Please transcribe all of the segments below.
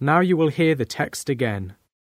Now you will hear the text again.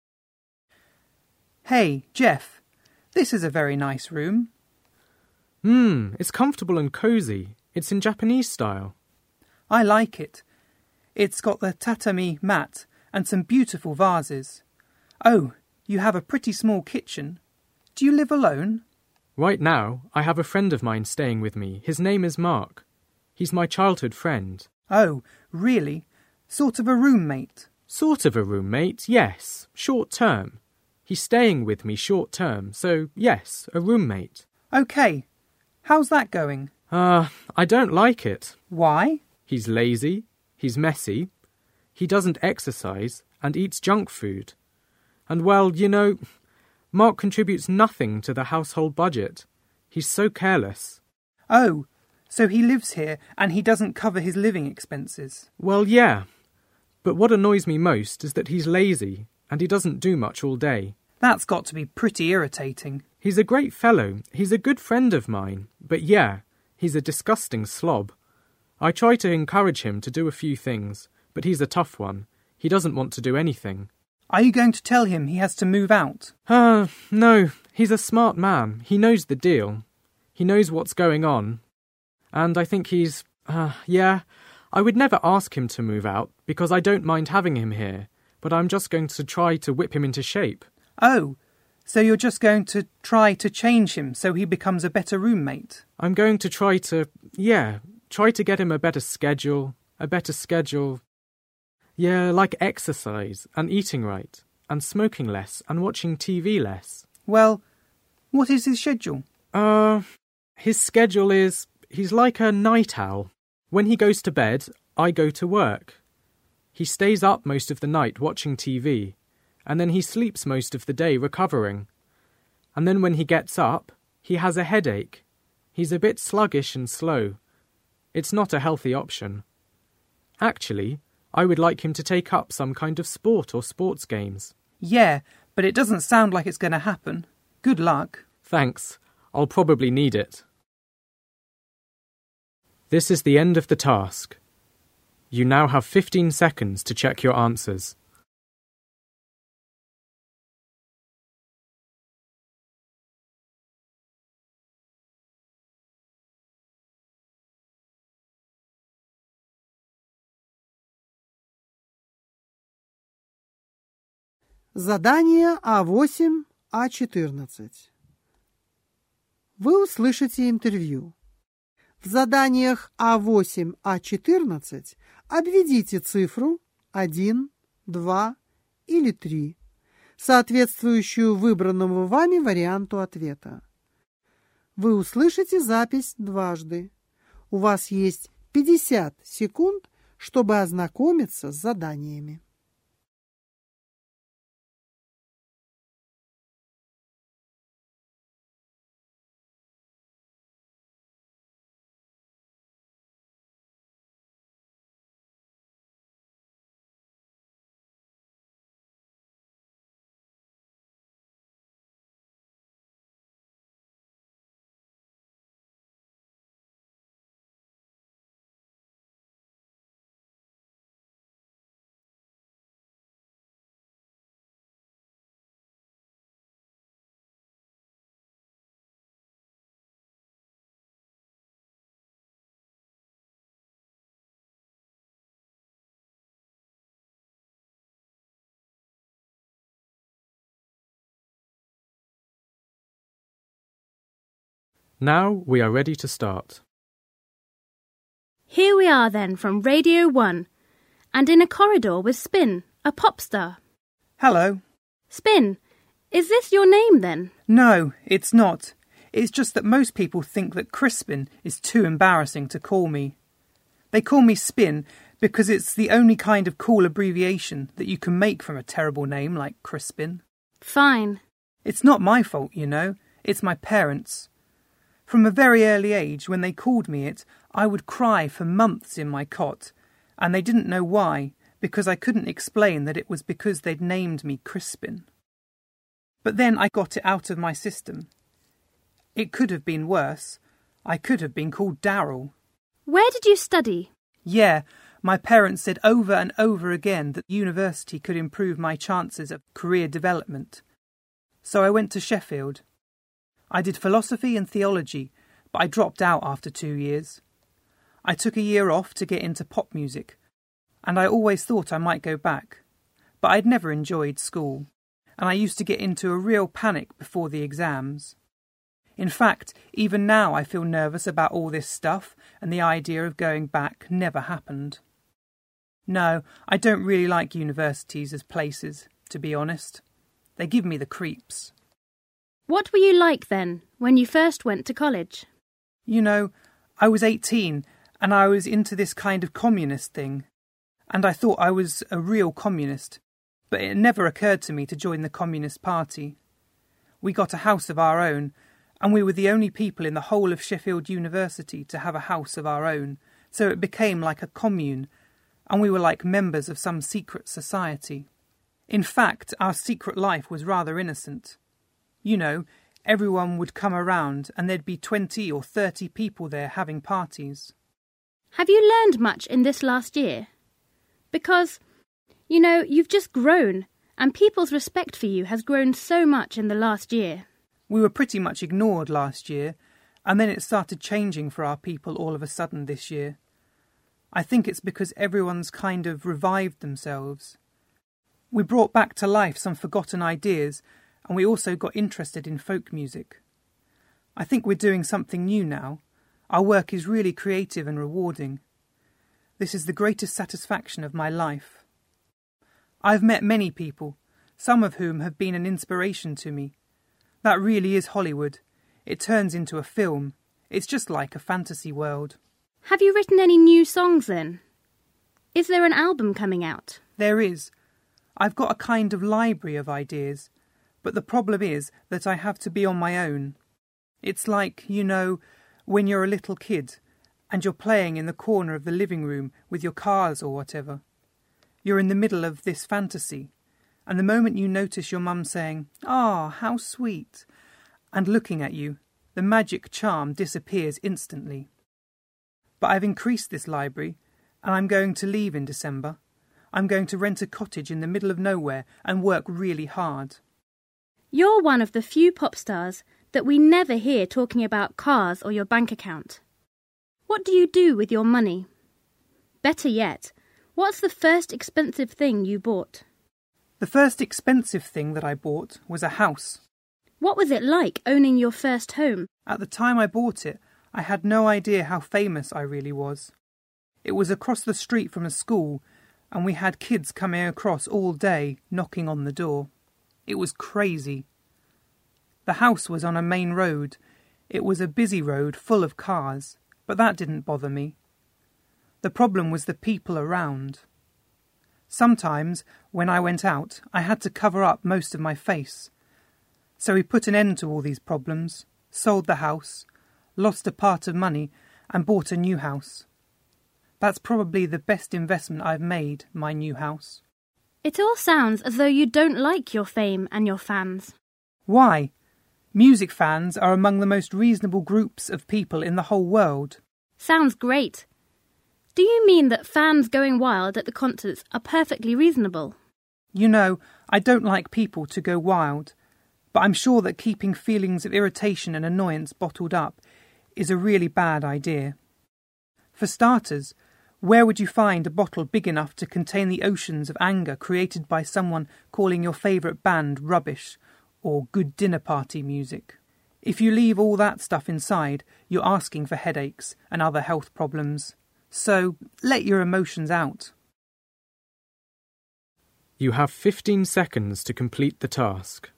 Hey, Jeff, this is a very nice room. It's comfortable and cosy. It's in Japanese style. I like it. It's got the tatami mat and some beautiful vases. Oh, you have a pretty small kitchen. Do you live alone? Right now, I have a friend of mine staying with me. His name is Mark. He's my childhood friend. Oh, really? Sort of a roommate? Sort of a roommate, yes. Short term. He's staying with me short term, so yes, a roommate. OK. How's that going? I don't like it. Why? He's lazy, he's messy, he doesn't exercise and eats junk food. And well, you know, Mark contributes nothing to the household budget. He's so careless. Oh, so he lives here and he doesn't cover his living expenses? Well, yeah. But what annoys me most is that he's lazy and he doesn't do much all day. That's got to be pretty irritating. He's a great fellow. He's a good friend of mine. But yeah, he's a disgusting slob. I try to encourage him to do a few things, but he's a tough one. He doesn't want to do anything. Are you going to tell him he has to move out? No. He's a smart man. He knows the deal. He knows what's going on. And I think he's... I would never ask him to move out, because I don't mind having him here, but I'm just going to try to whip him into shape. Oh, so you're just going to try to change him so he becomes a better roommate? I'm going to try to get him a better schedule. Yeah, like exercise, and eating right, and smoking less, and watching TV less. Well, what is his schedule? His schedule is... He's like a night owl. When he goes to bed, I go to work. He stays up most of the night watching TV, and then he sleeps most of the day recovering. And then when he gets up, he has a headache. He's a bit sluggish and slow. It's not a healthy option. Actually, I would like him to take up some kind of sport or sports games. Yeah, but it doesn't sound like it's going to happen. Good luck. Thanks. I'll probably need it. This is the end of the task. You now have 15 seconds to check your answers. Задание А8, А14. Вы услышите интервью. В заданиях А8, А14 обведите цифру 1, 2 или 3, соответствующую выбранному вами варианту ответа. Вы услышите запись дважды. У вас есть 50 секунд, чтобы ознакомиться с заданиями. Now we are ready to start. Here we are then from Radio 1, and in a corridor with Spin, a pop star. Hello. Spin, is this your name then? No, it's not. It's just that most people think that Crispin is too embarrassing to call me. They call me Spin because it's the only kind of cool abbreviation that you can make from a terrible name like Crispin. Fine. It's not my fault, you know. It's my parents'. From a very early age, when they called me it, I would cry for months in my cot, and they didn't know why, because I couldn't explain that it was because they'd named me Crispin. But then I got it out of my system. It could have been worse. I could have been called Darryl. Where did you study? Yeah, My parents said over and over again that university could improve my chances of career development. So I went to Sheffield. I did philosophy and theology, but I dropped out after 2 years. I took a year off to get into pop music, and I always thought I might go back, but I'd never enjoyed school, and I used to get into a real panic before the exams. In fact, even now I feel nervous about all this stuff, and the idea of going back never happened. No, I don't really like universities as places, to be honest. They give me the creeps. What were you like then, when you first went to college? You know, I was 18, and I was into this kind of communist thing, and I thought I was a real communist, but it never occurred to me to join the Communist Party. We got a house of our own, and we were the only people in the whole of Sheffield University to have a house of our own, so it became like a commune, and we were like members of some secret society. In fact, our secret life was rather innocent. You know, everyone would come around and there'd be 20 or 30 people there having parties. Have you learned much in this last year? Because, you know, you've just grown, and people's respect for you has grown so much in the last year. We were pretty much ignored last year, and then it started changing for our people all of a sudden this year. I think it's because everyone's kind of revived themselves. We brought back to life some forgotten ideas, and we also got interested in folk music. I think we're doing something new now. Our work is really creative and rewarding. This is the greatest satisfaction of my life. I've met many people, some of whom have been an inspiration to me. That really is Hollywood. It turns into a film. It's just like a fantasy world. Have you written any new songs then? Is there an album coming out? There is. I've got a kind of library of ideas, but the problem is that I have to be on my own. It's like, you know, when you're a little kid and you're playing in the corner of the living room with your cars or whatever. You're in the middle of this fantasy, and the moment you notice your mum saying, "Ah, how sweet," and looking at you, the magic charm disappears instantly. But I've increased this library, and I'm going to leave in December. I'm going to rent a cottage in the middle of nowhere and work really hard. You're one of the few pop stars that we never hear talking about cars or your bank account. What do you do with your money? Better yet, what's the first expensive thing you bought? The first expensive thing that I bought was a house. What was it like owning your first home? At the time I bought it, I had no idea how famous I really was. It was across the street from a school, and we had kids coming across all day, knocking on the door. It was crazy. The house was on a main road. It was a busy road full of cars, but that didn't bother me. The problem was the people around. Sometimes, when I went out, I had to cover up most of my face. So we put an end to all these problems, sold the house, lost a part of money, and bought a new house. That's probably the best investment I've made, my new house. It all sounds as though you don't like your fame and your fans. Why? Music fans are among the most reasonable groups of people in the whole world. Sounds great. Do you mean that fans going wild at the concerts are perfectly reasonable? You know, I don't like people to go wild, but I'm sure that keeping feelings of irritation and annoyance bottled up is a really bad idea. For starters, where would you find a bottle big enough to contain the oceans of anger created by someone calling your favourite band rubbish or good dinner party music? If you leave all that stuff inside, you're asking for headaches and other health problems. So, let your emotions out. You have 15 seconds to complete the task.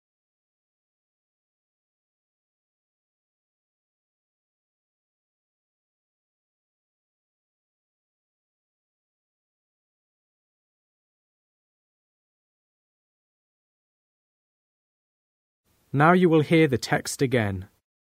Now you will hear the text again.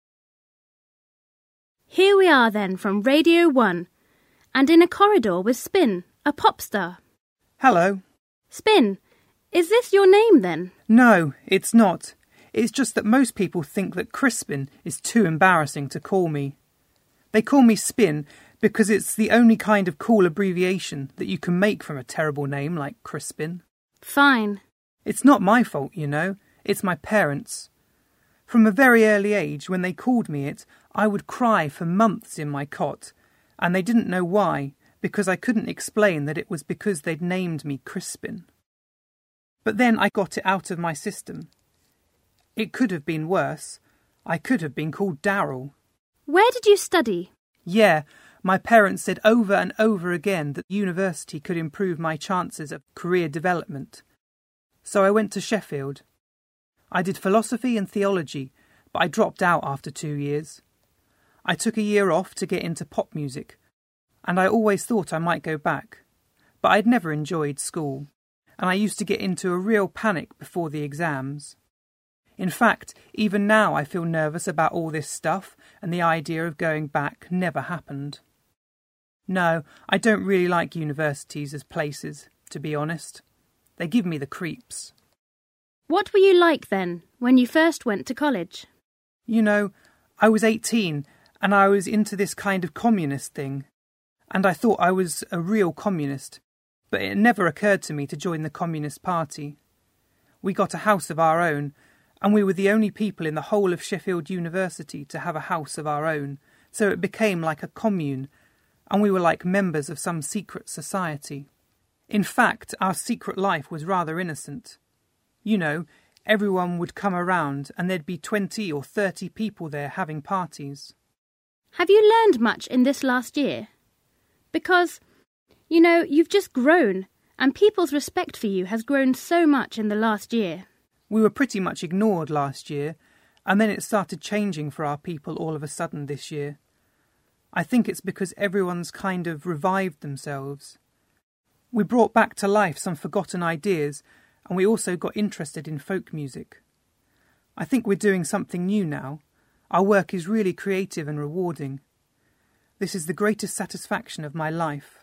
Here we are then from Radio 1, and in a corridor with Spin, a pop star. Hello. Spin, is this your name then? No, it's not. It's just that most people think that Crispin is too embarrassing to call me. They call me Spin because it's the only kind of cool abbreviation that you can make from a terrible name like Crispin. Fine. It's not my fault, you know. It's my parents'. From a very early age, when they called me it, I would cry for months in my cot, and they didn't know why, because I couldn't explain that it was because they'd named me Crispin. But then I got it out of my system. It could have been worse. I could have been called Darryl. Where did you study? Yeah, my parents said over and over again that university could improve my chances of career development. So I went to Sheffield. I did philosophy and theology, but I dropped out after 2 years. I took a year off to get into pop music, and I always thought I might go back. But I'd never enjoyed school, and I used to get into a real panic before the exams. In fact, even now I feel nervous about all this stuff, and the idea of going back never happened. No, I don't really like universities as places, to be honest. They give me the creeps. What were you like then, when you first went to college? You know, I was 18, and I was into this kind of communist thing. And I thought I was a real communist, but it never occurred to me to join the Communist Party. We got a house of our own, and we were the only people in the whole of Sheffield University to have a house of our own, so it became like a commune, and we were like members of some secret society. In fact, our secret life was rather innocent. You know, everyone would come around and there'd be 20 or 30 people there having parties. Have you learned much in this last year? Because, you know, you've just grown, and people's respect for you has grown so much in the last year. We were pretty much ignored last year, and then it started changing for our people all of a sudden this year. I think it's because everyone's kind of revived themselves. We brought back to life some forgotten ideas, and we also got interested in folk music. I think we're doing something new now. Our work is really creative and rewarding. This is the greatest satisfaction of my life.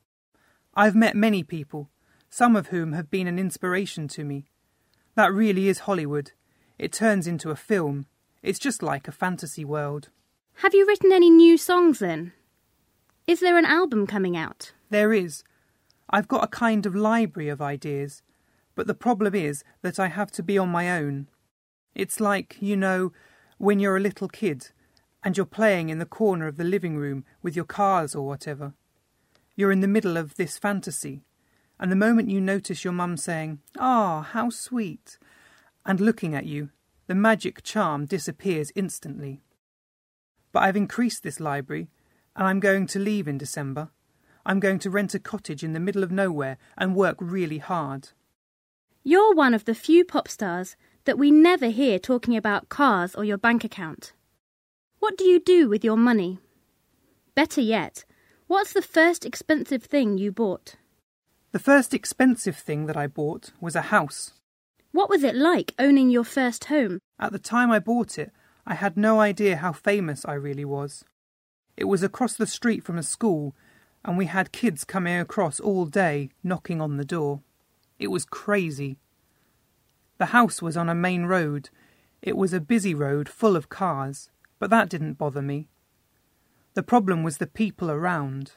I've met many people, some of whom have been an inspiration to me. That really is Hollywood. It turns into a film. It's just like a fantasy world. Have you written any new songs then? Is there an album coming out? There is. I've got a kind of library of ideas, but the problem is that I have to be on my own. It's like, you know, when you're a little kid and you're playing in the corner of the living room with your cars or whatever. You're in the middle of this fantasy, and the moment you notice your mum saying, "Ah, how sweet," and looking at you, the magic charm disappears instantly. But I've increased this library, and I'm going to leave in December. I'm going to rent a cottage in the middle of nowhere and work really hard. You're one of the few pop stars that we never hear talking about cars or your bank account. What do you do with your money? Better yet, what's the first expensive thing you bought? The first expensive thing that I bought was a house. What was it like owning your first home? At the time I bought it, I had no idea how famous I really was. It was across the street from a school, and we had kids coming across all day knocking on the door. It was crazy. The house was on a main road. It was a busy road full of cars, but that didn't bother me. The problem was the people around.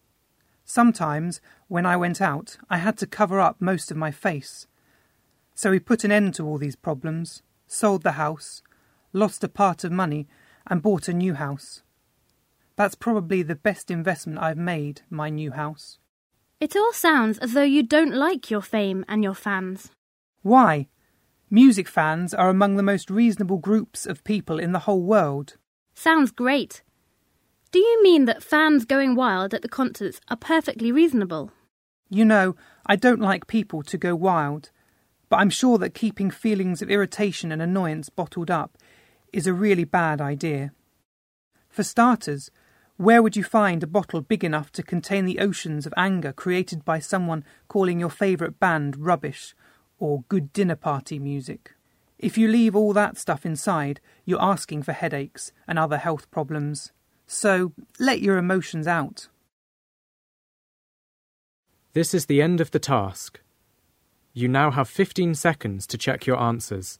Sometimes, when I went out, I had to cover up most of my face. So we put an end to all these problems, sold the house, lost a part of money, and bought a new house. That's probably the best investment I've made, my new house. It all sounds as though you don't like your fame and your fans. Why? Music fans are among the most reasonable groups of people in the whole world. Sounds great. Do you mean that fans going wild at the concerts are perfectly reasonable? You know, I don't like people to go wild, but I'm sure that keeping feelings of irritation and annoyance bottled up is a really bad idea. For starters, where would you find a bottle big enough to contain the oceans of anger created by someone calling your favourite band rubbish or good dinner party music? If you leave all that stuff inside, you're asking for headaches and other health problems. So let your emotions out. This is the end of the task. You now have 15 seconds to check your answers.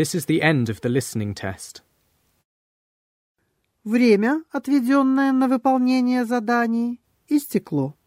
This is the end of the listening test. Время, отведенное на выполнение заданий, истекло.